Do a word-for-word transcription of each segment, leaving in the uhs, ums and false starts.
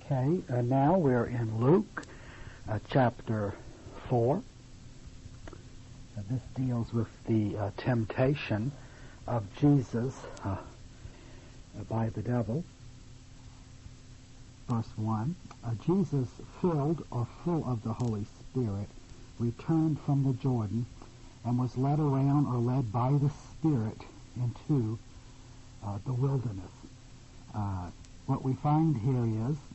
Okay, uh, now we're in Luke uh, chapter four. Uh, this deals with the uh, temptation of Jesus uh, by the devil. Verse one, uh, Jesus, filled or full of the Holy Spirit, returned from the Jordan and was led around or led by the Spirit into uh, the wilderness. Uh, what we find here is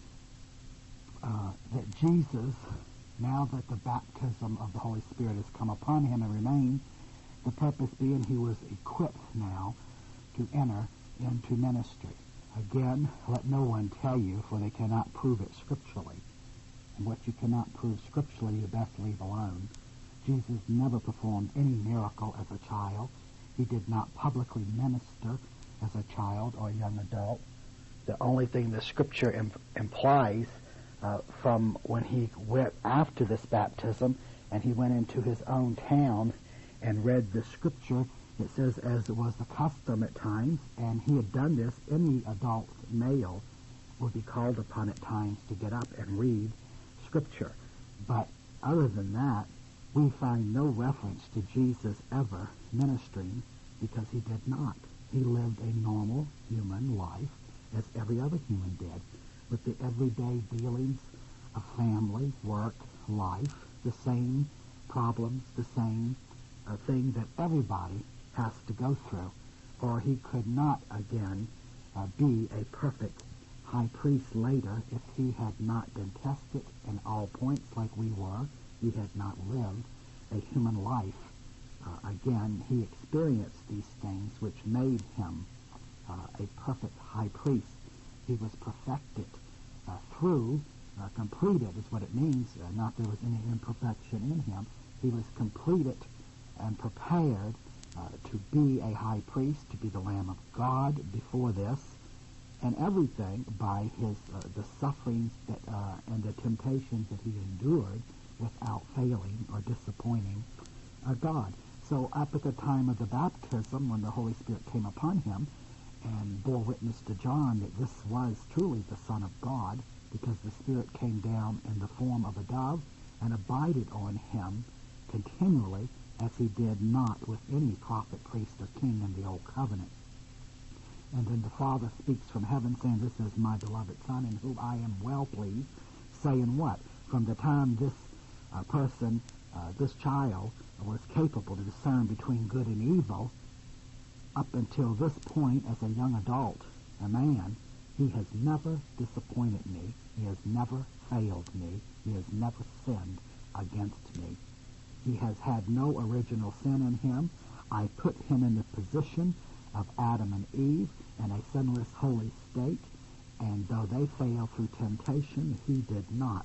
uh, that Jesus, now that the baptism of the Holy Spirit has come upon him and remained, the purpose being he was equipped now to enter into ministry. Again, let no one tell you, for they cannot prove it scripturally. And what you cannot prove scripturally, you best leave alone. Jesus never performed any miracle as a child. He did not publicly minister as a child or a young adult. The only thing the scripture imp- implies uh, from when he went after this baptism and he went into his own town and read the scripture, it says, as it was the custom at times, and he had done this, any adult male would be called upon at times to get up and read scripture. But other than that, we find no reference to Jesus ever ministering, because he did not. He lived a normal human life as every other human did, with the everyday dealings of family, work, life, the same problems, the same uh, thing that everybody has to go through. Or he could not, again, uh, be a perfect high priest later if he had not been tested in all points like we were. He had not lived a human life. Uh, again, he experienced these things which made him uh, a perfect high priest. He was perfected uh, through, uh, completed is what it means, uh, not there was any imperfection in him. He was completed and prepared uh, to be a high priest, to be the Lamb of God before this, and everything by his uh, the sufferings that uh, and the temptations that he endured without failing or disappointing uh, God. So up at the time of the baptism, when the Holy Spirit came upon him and bore witness to John that this was truly the Son of God, because the Spirit came down in the form of a dove and abided on him continually, as he did not with any prophet, priest, or king in the Old Covenant. And then the Father speaks from heaven, saying, "This is my beloved Son, in whom I am well pleased," saying what? From the time this uh, person, uh, this child, was capable to discern between good and evil, up until this point, as a young adult, a man, he has never disappointed me. He has never failed me. He has never sinned against me. He has had no original sin in him. I put him in the position of Adam and Eve in a sinless, holy state, and though they failed through temptation, he did not.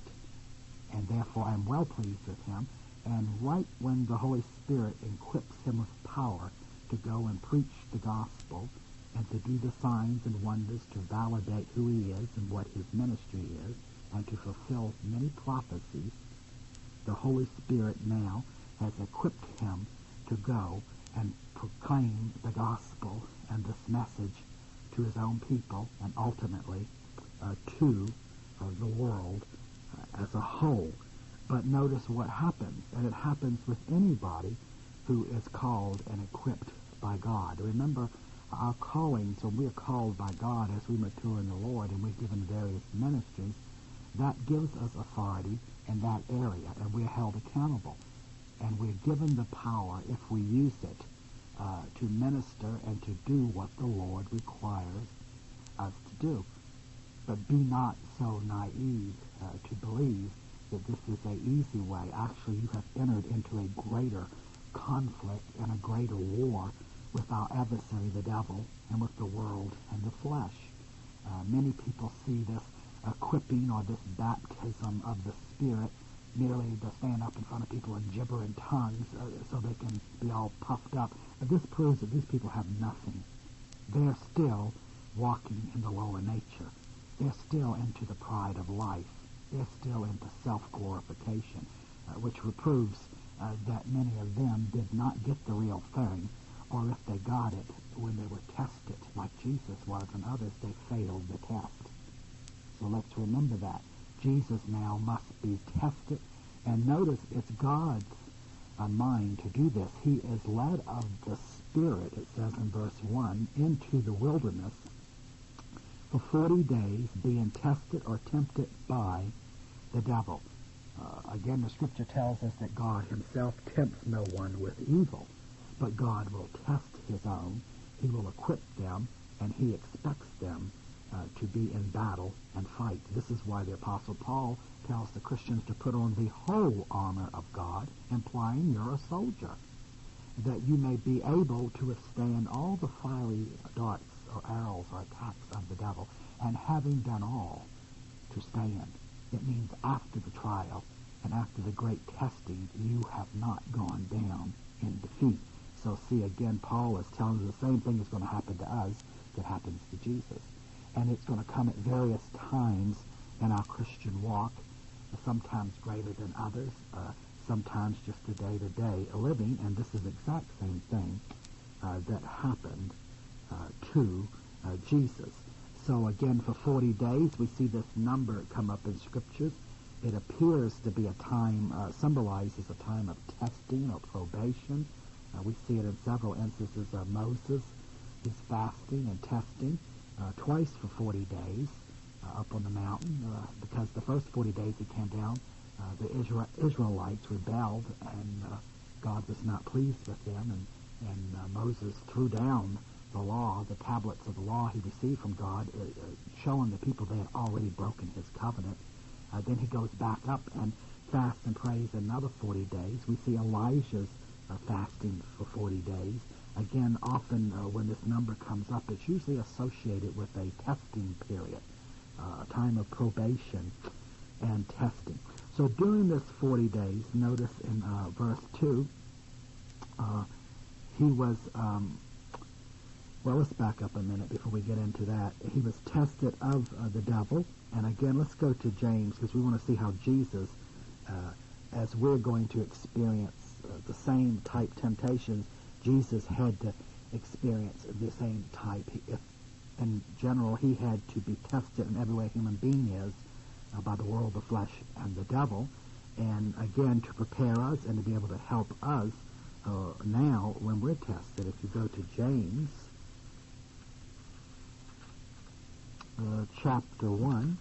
And therefore I am well pleased with him. And right when the Holy Spirit equips him with power to go and preach the gospel and to do the signs and wonders to validate who he is and what his ministry is, and to fulfill many prophecies, the Holy Spirit now has equipped him to go and proclaim the gospel and this message to his own people and ultimately uh, to uh, the world uh, as a whole. But notice what happens, and it happens with anybody who is called and equipped by God. Remember, our callings, when we are called by God as we mature in the Lord and we're given various ministries, that gives us authority in that area, and we're held accountable. And we're given the power, if we use it, uh, to minister and to do what the Lord requires us to do. But be not so naive uh, to believe that this is an easy way. Actually, you have entered into a greater conflict and a greater war with our adversary, the devil, and with the world and the flesh. Uh, many people see this equipping or this baptism of the Spirit merely to stand up in front of people and gibber in tongues uh, so they can be all puffed up. But this proves that these people have nothing. They're still walking in the lower nature. They're still into the pride of life. They're still into self-glorification, uh, which proves uh, that many of them did not get the real thing, or if they got it when they were tested, like Jesus was, and others, they failed the test. So let's remember that. Jesus now must be tested. And notice it's God's uh, mind to do this. He is led of the Spirit, it says in verse one, into the wilderness for forty days, being tested or tempted by the devil. Uh, again, the scripture tells us that God himself tempts no one with evil, but God will test his own. He will equip them, and he expects them uh, to be in battle and fight. This is why the Apostle Paul tells the Christians to put on the whole armor of God, implying you're a soldier, that you may be able to withstand all the fiery darts or arrows or attacks of the devil, and having done all, to stand. It means after the trial and after the great testing, you have not gone down in defeat. So see, again, Paul is telling us the same thing is going to happen to us that happens to Jesus. And it's going to come at various times in our Christian walk, sometimes greater than others, uh, sometimes just a day-to-day living, and this is the exact same thing uh, that happened uh, to uh, Jesus. So again, for forty days, we see this number come up in Scriptures. It appears to be a time, uh, symbolizes a time of testing or probation. Uh, we see it in several instances of Moses, his fasting and testing, uh, twice for forty days uh, up on the mountain, uh, because the first forty days he came down, uh, the Isra- Israelites rebelled, and uh, God was not pleased with them, and, and uh, Moses threw down the law, the tablets of the law he received from God, uh, uh, showing the people they had already broken his covenant. Uh, then he goes back up and fasts and prays another forty days. We see Elijah's uh, fasting for forty days. Again, often uh, when this number comes up, it's usually associated with a testing period, uh, a time of probation and testing. So during this forty days, notice in uh, verse two, uh, he was... Um, Well, let's back up a minute before we get into that. He was tested of uh, the devil. And again, let's go to James, because we want to see how Jesus, uh, as we're going to experience uh, the same type temptations, Jesus had to experience the same type. If, in general, he had to be tested in every way a human being is uh, by the world, the flesh, and the devil. And again, to prepare us and to be able to help us uh, now when we're tested. If you go to James... Uh, chapter one,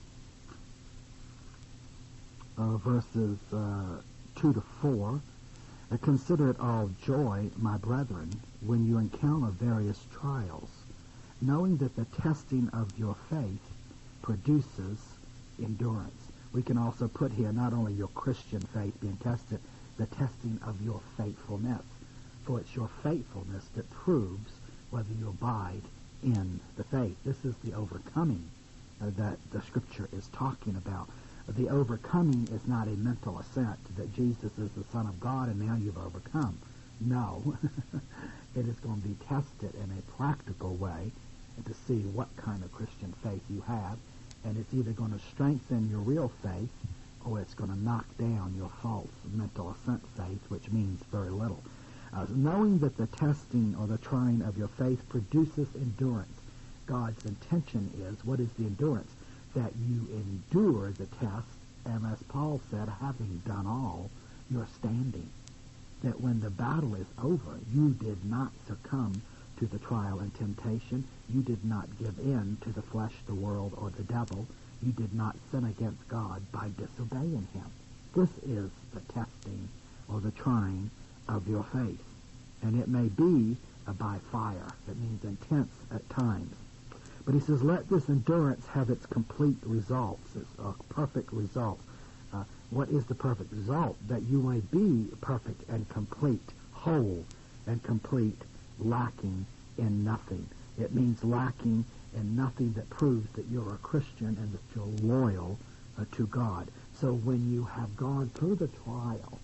uh, verses uh, two to four. Uh, Consider it all joy, my brethren, when you encounter various trials, knowing that the testing of your faith produces endurance. We can also put here not only your Christian faith being tested, the testing of your faithfulness. For it's your faithfulness that proves whether you abide in the faith. This is the overcoming uh, that the Scripture is talking about. The overcoming is not a mental assent that Jesus is the Son of God and now you've overcome. No. It is going to be tested in a practical way to see what kind of Christian faith you have, and it's either going to strengthen your real faith or it's going to knock down your false mental assent faith, which means very little. Uh, knowing that the testing or the trying of your faith produces endurance. God's intention is, what is the endurance? That you endure the test, and as Paul said, having done all, you're standing. That when the battle is over, you did not succumb to the trial and temptation. You did not give in to the flesh, the world, or the devil. You did not sin against God by disobeying him. This is the testing or the trying of your faith. And it may be uh, by fire. It means intense at times. But he says, let this endurance have its complete results, its uh, perfect result. Uh, what is the perfect result? That you may be perfect and complete, whole and complete, lacking in nothing. It means lacking in nothing that proves that you're a Christian and that you're loyal uh, to God. So when you have gone through the trial,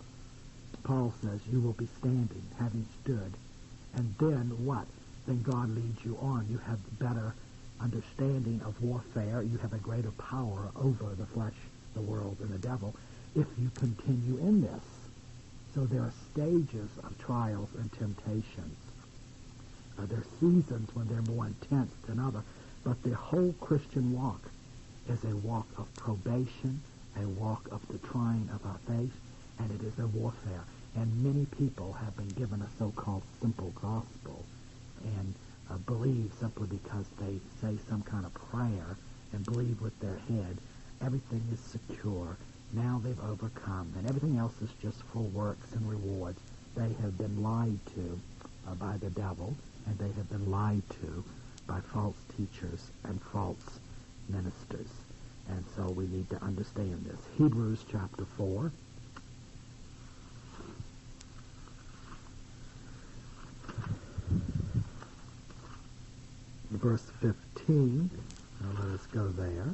Paul says you will be standing, having stood. And then what? Then God leads you on. You have better understanding of warfare. You have a greater power over the flesh, the world, and the devil if you continue in this. So there are stages of trials and temptations. Uh, there are seasons when they're more intense than others. But the whole Christian walk is a walk of probation, a walk of the trying of our faith, and it is a warfare. And many people have been given a so-called simple gospel and uh, believe simply because they say some kind of prayer and believe with their head everything is secure. Now they've overcome, and everything else is just for works and rewards. They have been lied to uh, by the devil, and they have been lied to by false teachers and false ministers. And so we need to understand this. Hebrews chapter four. Verse fifteen. Now let us go there.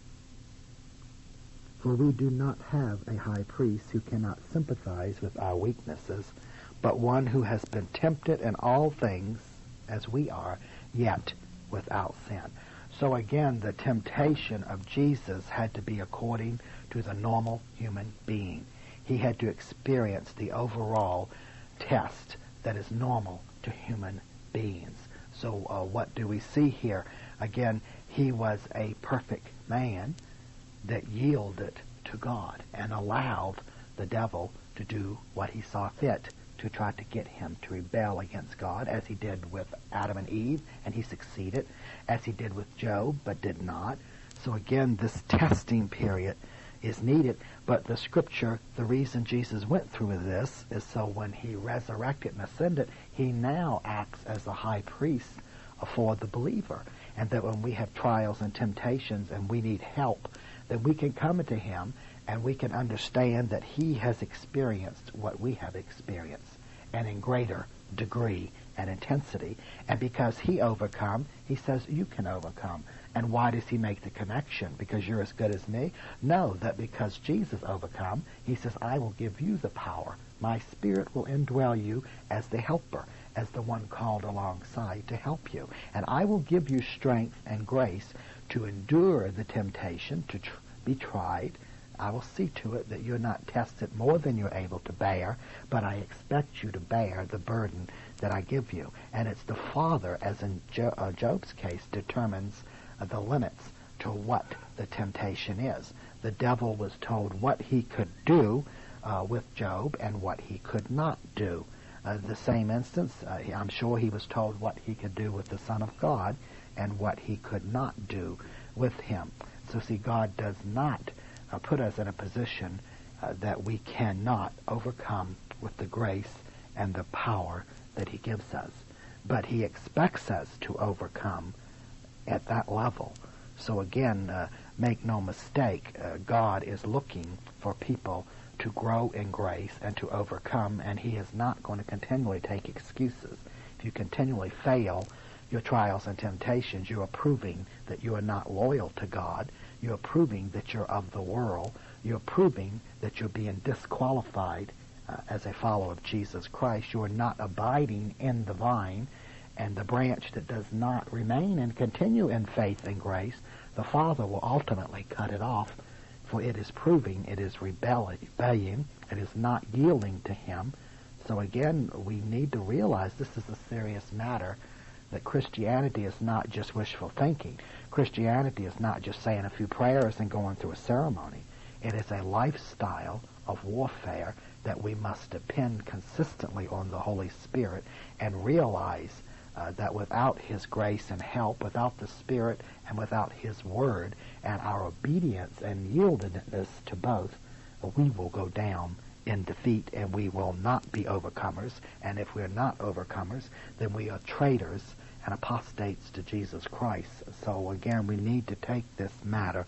For we do not have a high priest who cannot sympathize with our weaknesses, but one who has been tempted in all things as we are, yet without sin. So again, the temptation of Jesus had to be according to the normal human being. He had to experience the overall test that is normal to human beings. So uh, what do we see here? Again, he was a perfect man that yielded to God and allowed the devil to do what he saw fit to try to get him to rebel against God, as he did with Adam and Eve, and he succeeded, as he did with Job, but did not. So again, this testing period is needed, but the scripture, the reason Jesus went through this is so when he resurrected and ascended, he now acts as the high priest for the believer, and that when we have trials and temptations and we need help, that we can come to him and we can understand that he has experienced what we have experienced, and in greater degree and intensity. And because he overcome, he says you can overcome. And why does he make the connection? Because you're as good as me? No, that because Jesus overcome, he says, I will give you the power. My Spirit will indwell you as the helper, as the one called alongside to help you. And I will give you strength and grace to endure the temptation, to tr- be tried. I will see to it that you're not tested more than you're able to bear, but I expect you to bear the burden that I give you. And it's the Father, as in jo- uh, Job's case, determines uh, the limits to what the temptation is. The devil was told what he could do uh, with Job and what he could not do. Uh, the same instance, uh, I'm sure he was told what he could do with the Son of God and what he could not do with him. So see, God does not uh, put us in a position uh, that we cannot overcome with the grace and the power that he gives us. But he expects us to overcome at that level. So again, uh, make no mistake, uh, God is looking for people to grow in grace and to overcome, and he is not going to continually take excuses. If you continually fail your trials and temptations, you are proving that you are not loyal to God. You are proving that you're of the world. You're proving that you're being disqualified uh, as a follower of Jesus Christ. You are not abiding in the vine, and the branch that does not remain and continue in faith and grace, the Father will ultimately cut it off, for it is proving it is rebellion. It is not yielding to him. So again, we need to realize this is a serious matter, that Christianity is not just wishful thinking. Christianity is not just saying a few prayers and going through a ceremony. It is a lifestyle of warfare that we must depend consistently on the Holy Spirit and realize uh, that without his grace and help, without the Spirit and without his word and our obedience and yieldedness to both, we will go down in defeat, and we will not be overcomers. And if we're not overcomers, then we are traitors and apostates to Jesus Christ. So again, we need to take this matter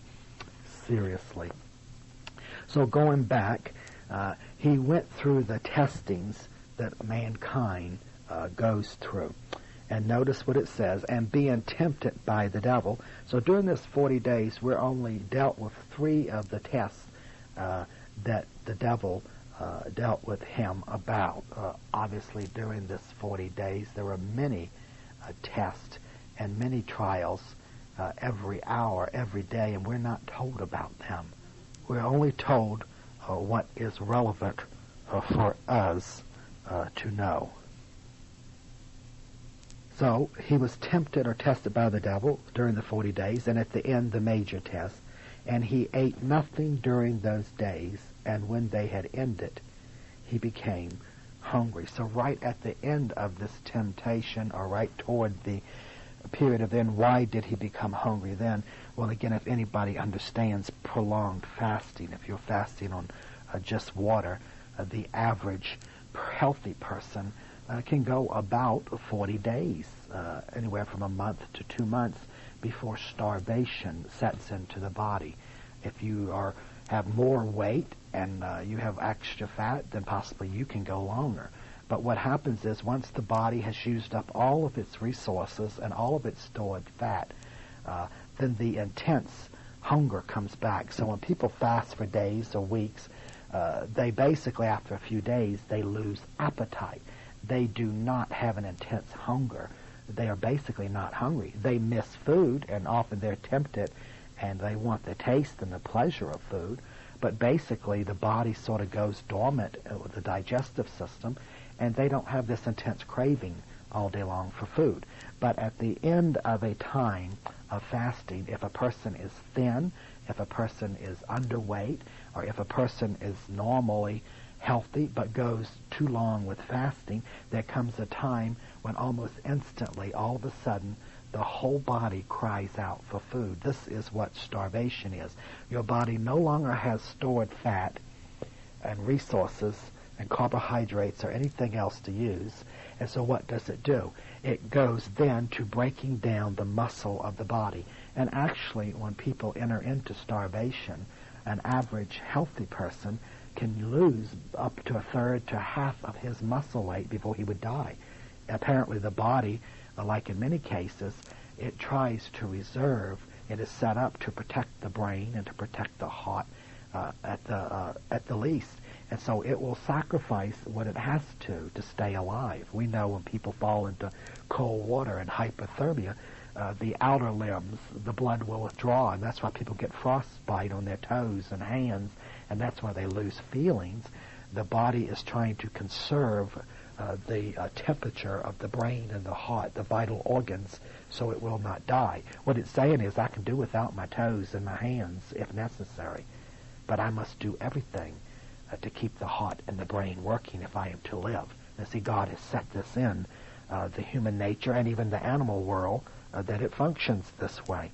seriously. So going back, uh, he went through the testings that mankind uh, goes through. And notice what it says, and being tempted by the devil. So during this forty days, we're only dealt with three of the tests uh, that the devil uh, dealt with him about. Uh, obviously, during this forty days, there were many uh, tests and many trials uh, every hour, every day, and we're not told about them. We're only told uh, what is relevant uh, for us uh, to know. So he was tempted or tested by the devil during the forty days, and at the end, the major test. And he ate nothing during those days, and when they had ended, he became hungry. So right at the end of this temptation, or right toward the period of then, why did he become hungry then? Well, again, if anybody understands prolonged fasting, if you're fasting on uh, just water, uh, the average healthy person uh, can go about forty days, uh, anywhere from a month to two months before starvation sets into the body. If you are have more weight and uh, you have extra fat, then possibly you can go longer. But what happens is once the body has used up all of its resources and all of its stored fat, uh, then the intense hunger comes back. So when people fast for days or weeks, uh, they basically, after a few days, they lose appetite. They do not have an intense hunger. They are basically not hungry. They miss food, and often they're tempted, and they want the taste and the pleasure of food. But basically, the body sort of goes dormant with the digestive system, and they don't have this intense craving all day long for food. But at the end of a time of fasting, if a person is thin, if a person is underweight, or if a person is normally healthy but goes too long with fasting, there comes a time when almost instantly, all of a sudden, the whole body cries out for food. This is what starvation is. Your body no longer has stored fat and resources and carbohydrates or anything else to use. And so what does it do? It goes then to breaking down the muscle of the body. And actually, when people enter into starvation, an average healthy person can lose up to a third to half of his muscle weight before he would die. Apparently the body, like in many cases, it tries to reserve. It is set up to protect the brain and to protect the heart uh, at the uh, at the least. And so it will sacrifice what it has to to stay alive. We know when people fall into cold water and hypothermia, uh, the outer limbs, the blood will withdraw, and that's why people get frostbite on their toes and hands, and that's why they lose feelings. The body is trying to conserve uh, the uh, temperature of the brain and the heart, the vital organs, so it will not die. What it's saying is, I can do without my toes and my hands if necessary, but I must do everything uh, to keep the heart and the brain working if I am to live. And see, God has set this in uh, the human nature and even the animal world, uh, that it functions this way.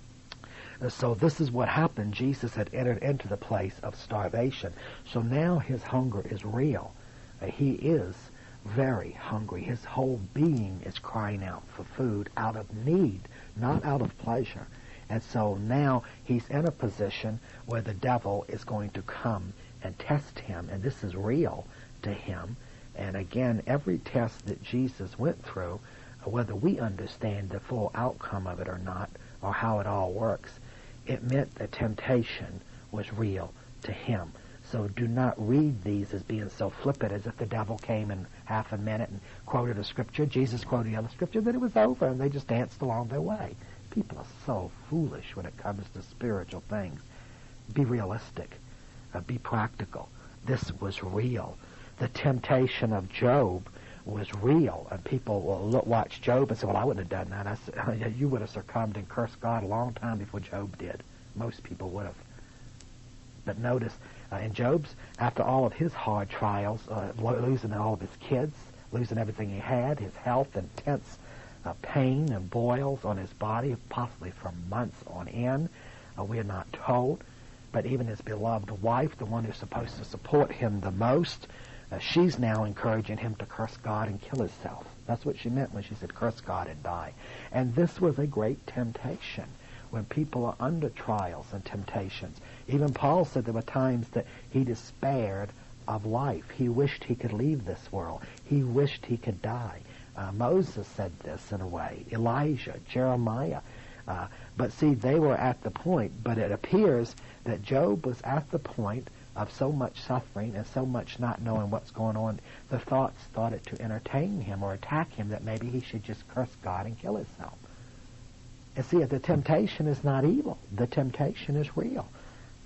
Uh, so this is what happened. Jesus had entered into the place of starvation. So now his hunger is real. Uh, he is very hungry. His whole being is crying out for food out of need, not out of pleasure. And so now he's in a position where the devil is going to come and test him, and this is real to him. And again, every test that Jesus went through, whether we understand the full outcome of it or not, or how it all works, it meant the temptation was real to him. So do not read these as being so flippant as if the devil came in half a minute and quoted a scripture. Jesus quoted the other scripture, then it was over, and they just danced along their way. People are so foolish when it comes to spiritual things. Be realistic. Uh, be practical. This was real. The temptation of Job was real, and people will look, watch Job and say, well, I wouldn't have done that. I said, you would have succumbed and cursed God a long time before Job did. Most people would have. But notice, uh, in Job's, after all of his hard trials, uh, losing all of his kids, losing everything he had, his health, intense uh, pain and boils on his body, possibly for months on end, uh, we are not told. But even his beloved wife, the one who's supposed to support him the most, Uh, she's now encouraging him to curse God and kill himself. That's what she meant when she said curse God and die. And this was a great temptation when people are under trials and temptations. Even Paul said there were times that he despaired of life. He wished he could leave this world. He wished he could die. Uh, Moses said this in a way. Elijah, Jeremiah. Uh, but see, they were at the point. But it appears that Job was at the point of so much suffering and so much not knowing what's going on, the thoughts started to entertain him or attack him that maybe he should just curse God and kill himself. And see, the temptation is not evil. The temptation is real.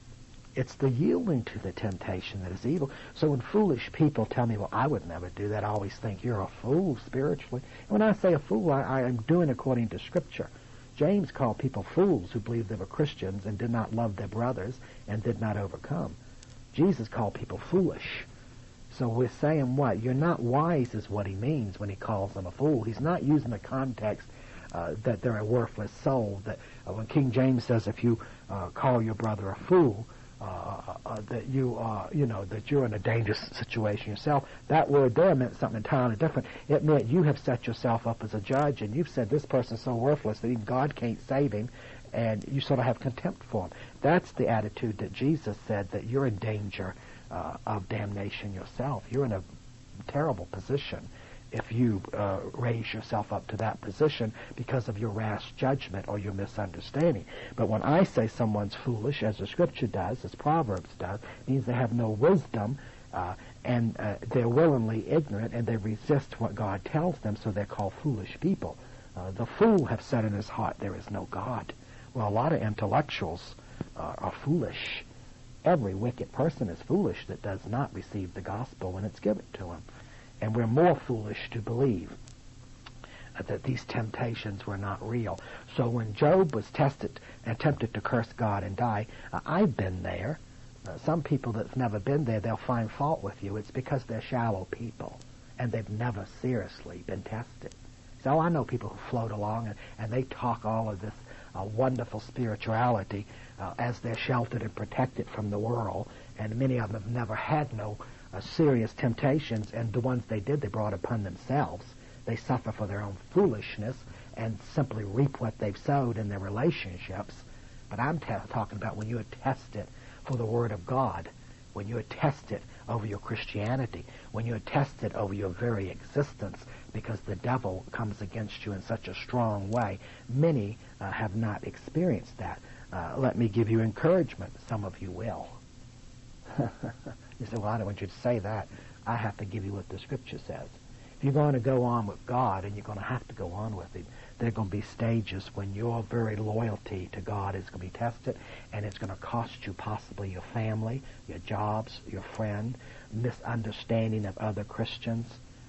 It's the yielding to the temptation that is evil. So when foolish people tell me, well, I would never do that, I always think you're a fool spiritually. And when I say a fool, I, I am doing according to Scripture. James called people fools who believed they were Christians and did not love their brothers and did not overcome. Jesus called people foolish. So we're saying what? You're not wise is what he means when he calls them a fool. He's not using the context uh, that they're a worthless soul. That uh, when King James says if you uh, call your brother a fool, uh, uh, that you are, you know, that you're in a dangerous situation yourself. That word there meant something entirely different. It meant you have set yourself up as a judge, and you've said this person's so worthless that even God can't save him, and you sort of have contempt for him. That's the attitude that Jesus said, that you're in danger uh, of damnation yourself. You're in a terrible position if you uh, raise yourself up to that position because of your rash judgment or your misunderstanding. But when I say someone's foolish, as the Scripture does, as Proverbs does, it means they have no wisdom, uh, and uh, they're willingly ignorant, and they resist what God tells them, so they're called foolish people. Uh, the fool have said in his heart, there is no God. Well, a lot of intellectuals uh, are foolish. Every wicked person is foolish that does not receive the gospel when it's given to him. And we're more foolish to believe that these temptations were not real. So when Job was tested and tempted to curse God and die, uh, I've been there. Uh, some people that's never been there, they'll find fault with you. It's because they're shallow people, and they've never seriously been tested. So I know people who float along, and, and they talk all of this uh, wonderful spirituality uh, as they're sheltered and protected from the world, and many of them have never had no Uh, serious temptations, and the ones they did, they brought upon themselves. They suffer for their own foolishness and simply reap what they've sowed in their relationships. But I'm t- talking about when you are tested for the Word of God, when you are tested over your Christianity, when you are tested over your very existence, because the devil comes against you in such a strong way. Many uh, have not experienced that. Uh, let me give you encouragement. Some of you will. You say, well, I don't want you to say that. I have to give you what the Scripture says. If you're going to go on with God, and you're going to have to go on with Him, there are going to be stages when your very loyalty to God is going to be tested, and it's going to cost you possibly your family, your jobs, your friend, misunderstanding of other Christians,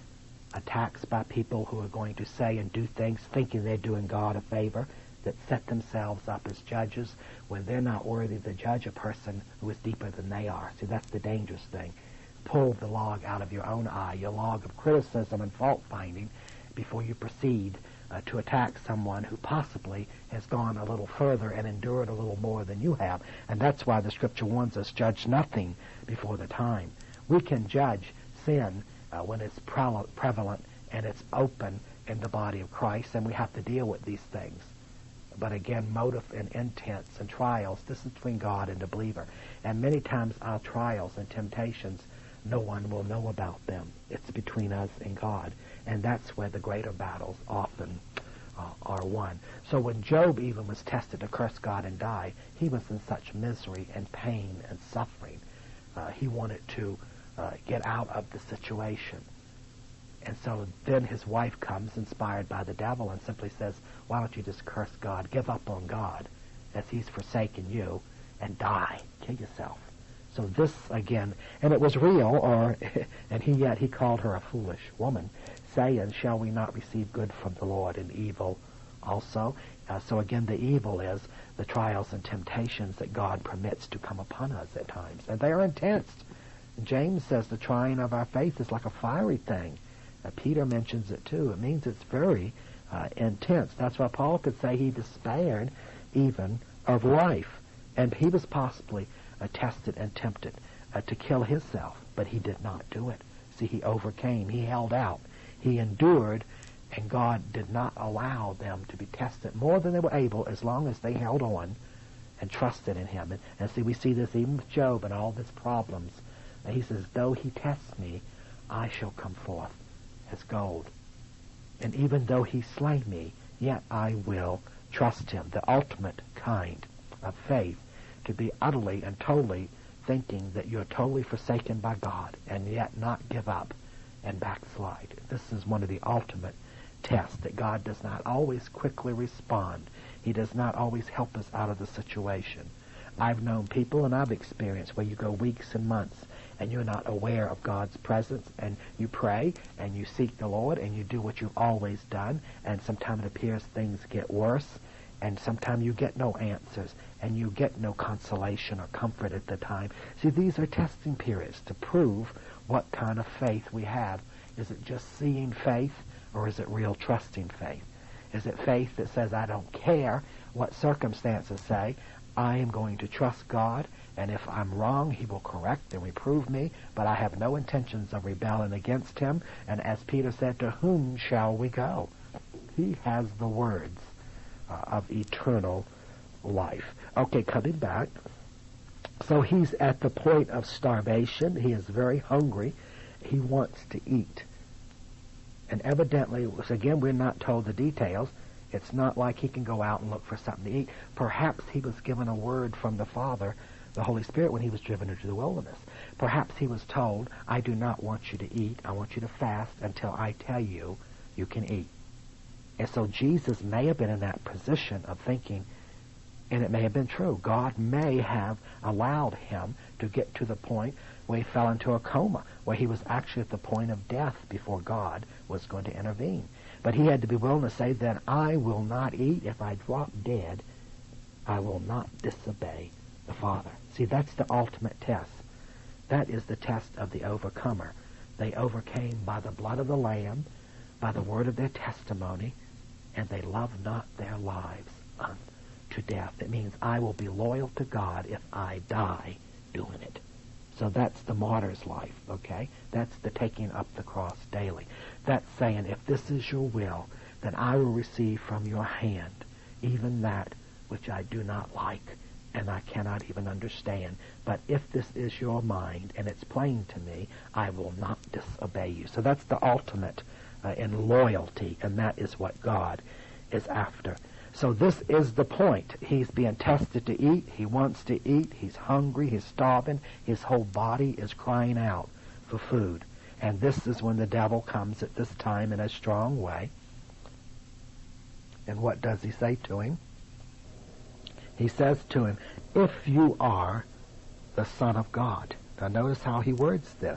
attacks by people who are going to say and do things thinking they're doing God a favor, that set themselves up as judges when they're not worthy to judge a person who is deeper than they are. See, that's the dangerous thing. Pull the log out of your own eye, your log of criticism and fault-finding, before you proceed uh, to attack someone who possibly has gone a little further and endured a little more than you have. And that's why the Scripture warns us, judge nothing before the time. We can judge sin uh, when it's pre- prevalent and it's open in the body of Christ, and we have to deal with these things. But again, motive and intents and trials, this is between God and the believer. And many times our trials and temptations, no one will know about them. It's between us and God. And that's where the greater battles often uh, are won. So when Job even was tested to curse God and die, he was in such misery and pain and suffering. Uh, he wanted to uh, get out of the situation. And so then his wife comes, inspired by the devil, and simply says, why don't you just curse God, give up on God, as he's forsaken you, and die, kill yourself. So this, again, and it was real, or and he yet he called her a foolish woman, saying, shall we not receive good from the Lord and evil also? Uh, so again, the evil is the trials and temptations that God permits to come upon us at times. And they are intense. James says the trying of our faith is like a fiery thing. Uh, Peter mentions it too. It means it's very uh, intense. That's why Paul could say he despaired even of life. And he was possibly uh, tested and tempted uh, to kill himself, but he did not do it. See, he overcame. He held out. He endured, and God did not allow them to be tested more than they were able, as long as they held on and trusted in him. And, and see, we see this even with Job and all his problems. And he says, though he tests me, I shall come forth as gold. And even though he slay me, yet I will trust him. The ultimate kind of faith, to be utterly and totally thinking that you're totally forsaken by God and yet not give up and backslide. This is one of the ultimate tests, that God does not always quickly respond. He does not always help us out of the situation. I've known people and I've experienced where you go weeks and months and you're not aware of God's presence, and you pray and you seek the Lord and you do what you've always done, and sometimes it appears things get worse, and sometimes you get no answers and you get no consolation or comfort at the time. See, these are testing periods to prove what kind of faith we have. Is it just seeing faith, or is it real trusting faith? Is it faith that says, I don't care what circumstances say, I am going to trust God, and if I'm wrong, He will correct and reprove me, but I have no intentions of rebelling against Him. And as Peter said, to whom shall we go? He has the words uh, of eternal life. Okay, coming back. So he's at the point of starvation. He is very hungry. He wants to eat. And evidently, again, we're not told the details. It's not like he can go out and look for something to eat. Perhaps he was given a word from the Father, the Holy Spirit, when he was driven into the wilderness. Perhaps he was told, I do not want you to eat. I want you to fast until I tell you you can eat. And so Jesus may have been in that position of thinking, and it may have been true, God may have allowed him to get to the point where he fell into a coma, where he was actually at the point of death before God was going to intervene. But he had to be willing to say, then I will not eat. If I drop dead, I will not disobey the Father. See, that's the ultimate test. That is the test of the overcomer. They overcame by the blood of the Lamb, by the word of their testimony, and they loved not their lives unto death. It means I will be loyal to God if I die doing it. So that's the martyr's life, okay? That's the taking up the cross daily. That's saying, if this is your will, then I will receive from your hand even that which I do not like and I cannot even understand. But if this is your mind and it's plain to me, I will not disobey you. So that's the ultimate uh, in loyalty, and that is what God is after. So this is the point. He's being tested to eat. He wants to eat. He's hungry. He's starving. His whole body is crying out for food. And this is when the devil comes at this time in a strong way. And what does he say to him? He says to him, if you are the Son of God. Now notice how he words this.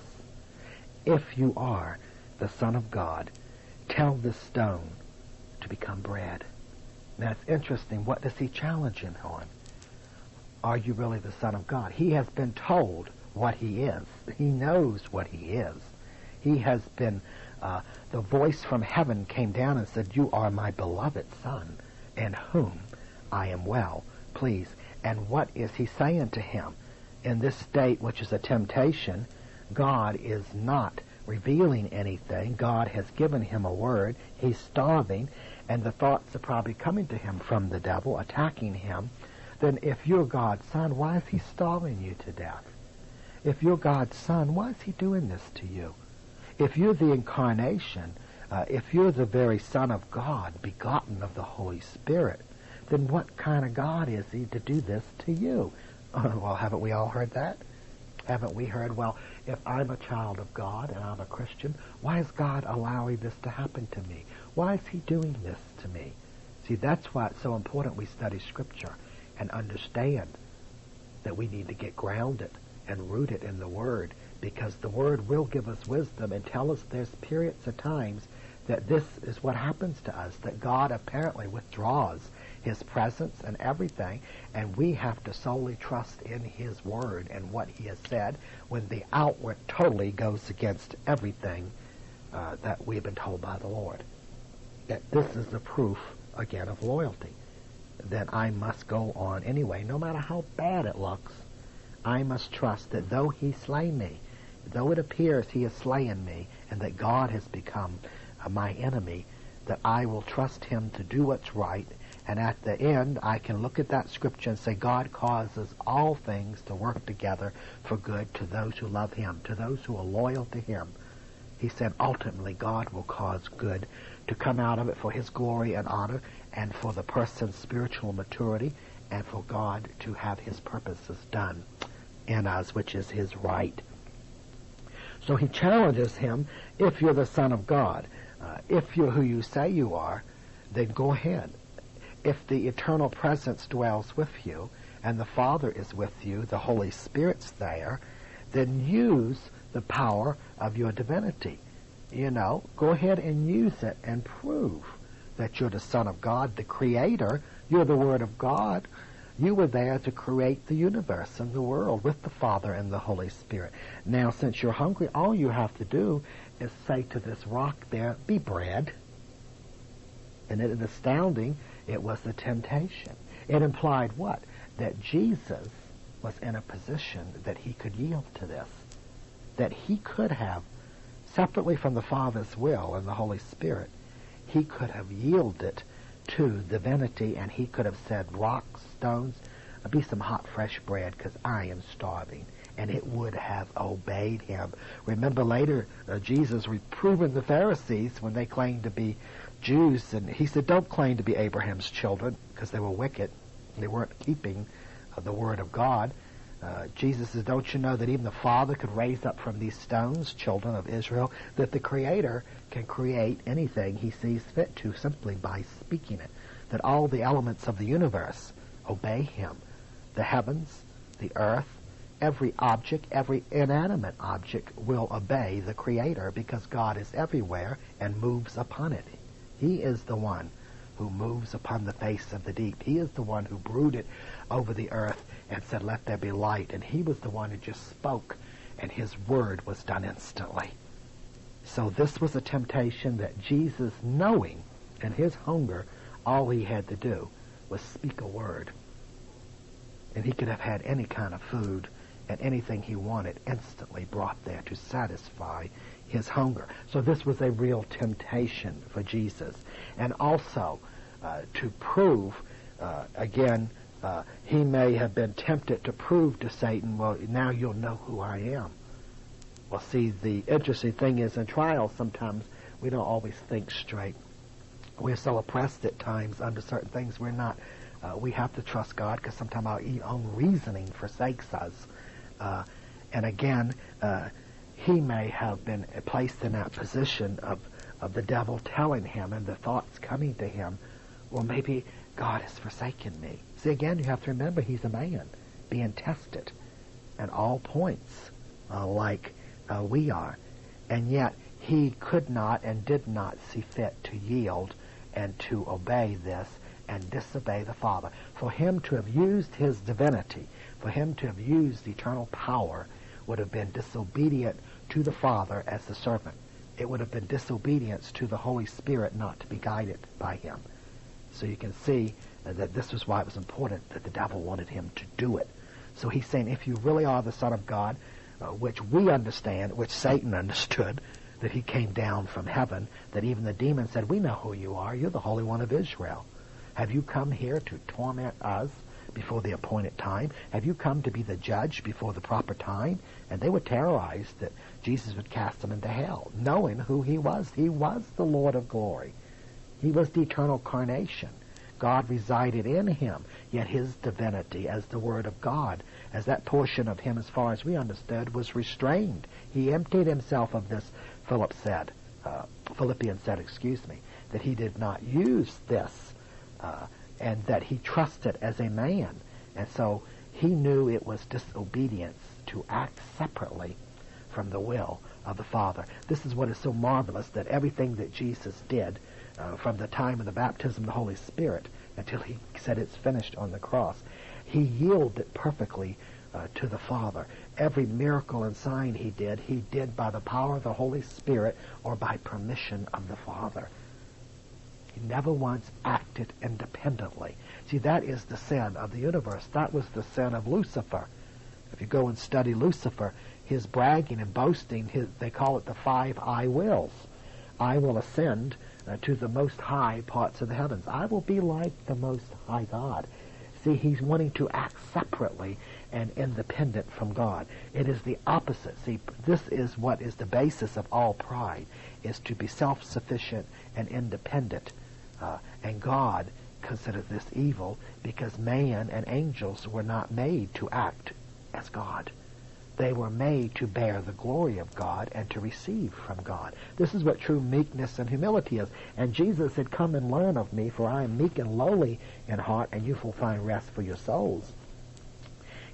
If you are the Son of God, tell this stone to become bread. Now it's interesting. What does he challenge him on? Are you really the Son of God? He has been told what he is. He knows what he is. He has been, uh, the voice from heaven came down and said, you are my beloved Son, in whom I am well pleased. And what is he saying to him? In this state, which is a temptation, God is not revealing anything. God has given him a word. He's starving, and the thoughts are probably coming to him from the devil, attacking him. Then if you're God's Son, why is he starving you to death? If you're God's Son, why is he doing this to you? If you're the incarnation, uh, if you're the very Son of God, begotten of the Holy Spirit, then what kind of God is he to do this to you? Uh, well, haven't we all heard that? Haven't we heard, well, if I'm a child of God and I'm a Christian, why is God allowing this to happen to me? Why is he doing this to me? See, that's why it's so important we study Scripture and understand that we need to get grounded and rooted in the Word, because the Word will give us wisdom and tell us there's periods of times that this is what happens to us, that God apparently withdraws his presence and everything, and we have to solely trust in his word and what he has said when the outward totally goes against everything uh, that we've been told by the Lord. That this is the proof, again, of loyalty. That I must go on anyway, no matter how bad it looks. I must trust that though he slay me, though it appears he is slaying me, and that God has become uh, my enemy, that I will trust him to do what's right. And at the end, I can look at that scripture and say, God causes all things to work together for good to those who love him, to those who are loyal to him. He said, ultimately, God will cause good to come out of it for his glory and honor, and for the person's spiritual maturity, and for God to have his purposes done in us, which is his right. So he challenges him, if you're the Son of God, uh, if you're who you say you are, then go ahead. If the eternal presence dwells with you, and the Father is with you, the Holy Spirit's there, then use the power of your divinity. You know, go ahead and use it and prove that you're the Son of God, the Creator. You're the Word of God. You were there to create the universe and the world with the Father and the Holy Spirit. Now, since you're hungry, all you have to do is say to this rock there, be bread. And it is astounding, it was the temptation. It implied what? That Jesus was in a position that he could yield to this. That he could have, separately from the Father's will and the Holy Spirit, he could have yielded to divinity, and he could have said, rocks, stones, be some hot, fresh bread, because I am starving. And it would have obeyed him. Remember later, uh, Jesus reproving the Pharisees when they claimed to be Jews, and he said, don't claim to be Abraham's children, because they were wicked. They weren't keeping uh, the word of God. Uh, Jesus says, don't you know that even the Father could raise up from these stones children of Israel, that the Creator can create anything he sees fit to simply by speaking it, that all the elements of the universe obey him, the heavens, the earth, every object, every inanimate object will obey the Creator, because God is everywhere and moves upon it. He is the one who moves upon the face of the deep. He is the one who brooded over the earth and said, let there be light. And he was the one who just spoke, and his word was done instantly. So this was a temptation that Jesus, knowing in his hunger, all he had to do was speak a word. And he could have had any kind of food and anything he wanted instantly brought there to satisfy his hunger. So this was a real temptation for Jesus. And also, uh, to prove, uh, again, uh, he may have been tempted to prove to Satan, well, now you'll know who I am. Well, see, the interesting thing is in trials sometimes we don't always think straight. We're so oppressed at times under certain things we're not. Uh, we have to trust God, because sometimes our own reasoning forsakes us. Uh, and again, uh, he may have been placed in that position of, of the devil telling him and the thoughts coming to him, well, maybe God has forsaken me. See, again, you have to remember he's a man being tested at all points, uh, like uh, we are. And yet he could not and did not see fit to yield and to obey this and disobey the Father. For him to have used his divinity, for him to have used eternal power, would have been disobedient to the Father as the servant. It would have been disobedience to the Holy Spirit not to be guided by him. So you can see uh, that this was why it was important that the devil wanted him to do it. So he's saying, if you really are the Son of God, uh, which we understand, which Satan understood, that he came down from heaven, that even the demons said, we know who you are. You're the Holy One of Israel. Have you come here to torment us before the appointed time? Have you come to be the judge before the proper time? And they were terrorized that Jesus would cast them into hell, knowing who he was. He was the Lord of glory. He was the eternal carnation. God resided in him, yet his divinity as the Word of God, as that portion of him, as far as we understood, was restrained. He emptied himself of this, Philip said, uh, Philippians said, excuse me, that he did not use this, uh, and that he trusted as a man. And so he knew it was disobedience to act separately from the will of the Father. This is what is so marvelous, that everything that Jesus did uh, from the time of the baptism of the Holy Spirit until he said it's finished on the cross, he yielded perfectly uh, to the Father. Every miracle and sign he did, he did by the power of the Holy Spirit or by permission of the Father. He never once acted independently. See, that is the sin of the universe. That was the sin of Lucifer. If you go and study Lucifer, his bragging and boasting, his, they call it the five I wills. I will ascend uh, to the most high parts of the heavens. I will be like the most high God. See, he's wanting to act separately and independent from God. It is the opposite. See, this is what is the basis of all pride, is to be self-sufficient and independent. Uh, and God considered this evil because man and angels were not made to act as God. They were made to bear the glory of God and to receive from God. This is what true meekness and humility is. And Jesus said, come and learn of me, for I am meek and lowly in heart, and you will find rest for your souls.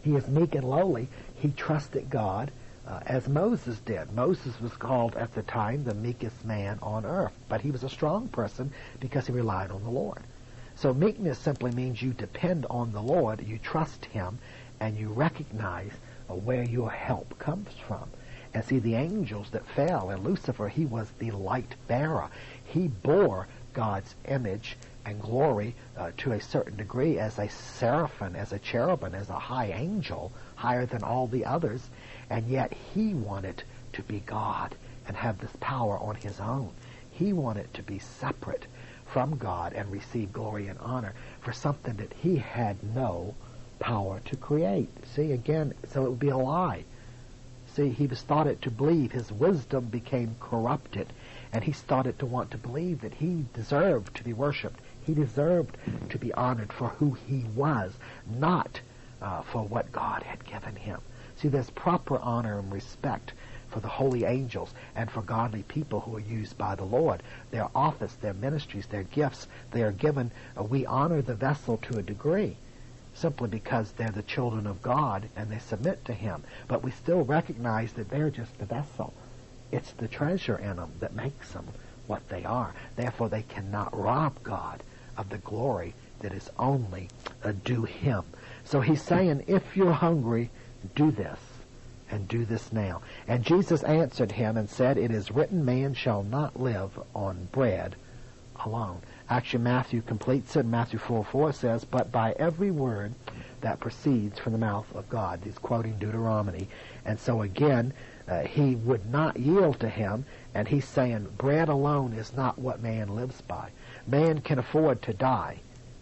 He is meek and lowly. He trusted God uh, as Moses did. Moses was called at the time the meekest man on earth, but he was a strong person because he relied on the Lord. So meekness simply means you depend on the Lord, you trust him, and you recognize uh, where your help comes from. And see, the angels that fell, and Lucifer, he was the light bearer. He bore God's image and glory uh, to a certain degree as a seraphim, as a cherubim, as a high angel, higher than all the others, and yet he wanted to be God and have this power on his own. He wanted to be separate from God and receive glory and honor for something that he had no power to create. See, again, so it would be a lie. See, he started to believe his wisdom became corrupted, and he started to want to believe that he deserved to be worshipped. He deserved to be honored for who he was, not uh, for what God had given him. See, there's proper honor and respect for the holy angels and for godly people who are used by the Lord. Their office, their ministries, their gifts, they are given. Uh, we honor the vessel to a degree, simply because they're the children of God and they submit to him. But we still recognize that they're just the vessel. It's the treasure in them that makes them what they are. Therefore, they cannot rob God of the glory that is only uh, due him. So he's saying, if you're hungry, do this, and do this now. And Jesus answered him and said, it is written, man shall not live on bread alone. Actually, Matthew completes it. Matthew four four says, but by every word that proceeds from the mouth of God. He's quoting Deuteronomy. And so again, uh, he would not yield to him, and he's saying bread alone is not what man lives by. Man can afford to die.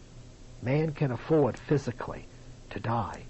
Man can afford physically to die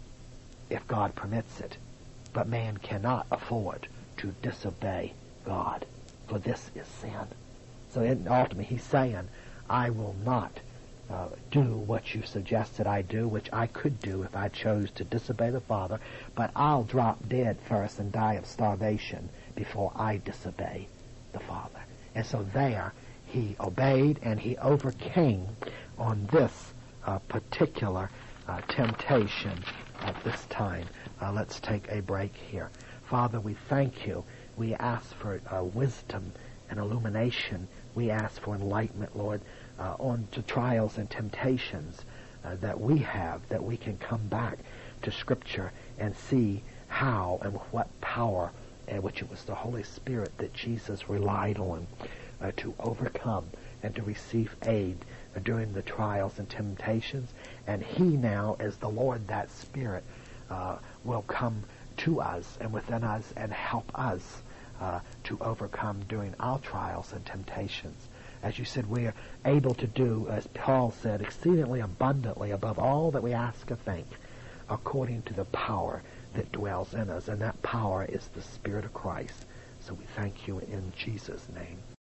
if God permits it. But man cannot afford to disobey God, for this is sin. So in, ultimately he's saying, I will not uh, do what you suggested I do, which I could do if I chose to disobey the Father, but I'll drop dead first and die of starvation before I disobey the Father. And so there he obeyed and he overcame on this uh, particular uh, temptation at this time. Uh, let's take a break here. Father, we thank you. We ask for uh, wisdom and illumination. We ask for enlightenment, Lord, uh, on to trials and temptations uh, that we have, that we can come back to Scripture and see how and with what power, uh, which it was the Holy Spirit that Jesus relied on uh, to overcome and to receive aid uh, during the trials and temptations. And he now, as the Lord, that Spirit, uh, will come to us and within us and help us uh, to overcome during our trials and temptations. As you said, we are able to do, as Paul said, exceedingly abundantly above all that we ask or think, according to the power that dwells in us. And that power is the Spirit of Christ. So we thank you in Jesus' name.